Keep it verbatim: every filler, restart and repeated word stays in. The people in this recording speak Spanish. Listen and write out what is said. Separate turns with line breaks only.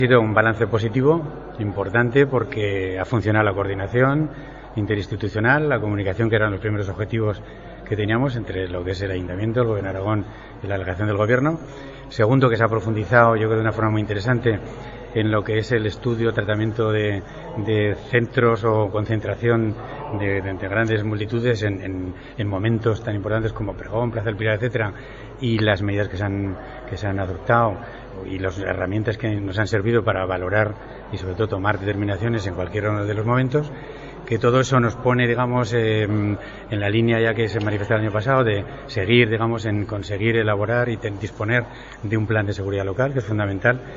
Ha sido un balance positivo, importante, porque ha funcionado la coordinación interinstitucional, la comunicación, que eran los primeros objetivos que teníamos entre lo que es el Ayuntamiento, el Gobierno de Aragón y la delegación del Gobierno. Segundo, que se ha profundizado, yo creo, de una forma muy interesante en lo que es el estudio, tratamiento de, de centros o concentración de, de, de grandes multitudes en, en, en momentos tan importantes como Pregón, Plaza del Pilar, etcétera, y las medidas que se han, que se han adoptado y las herramientas que nos han servido para valorar y sobre todo tomar determinaciones en cualquier uno de los momentos, que todo eso nos pone, digamos, eh, en la línea ya que se manifestó el año pasado de seguir, digamos, en conseguir elaborar y ten, disponer de un plan de seguridad local, que es fundamental.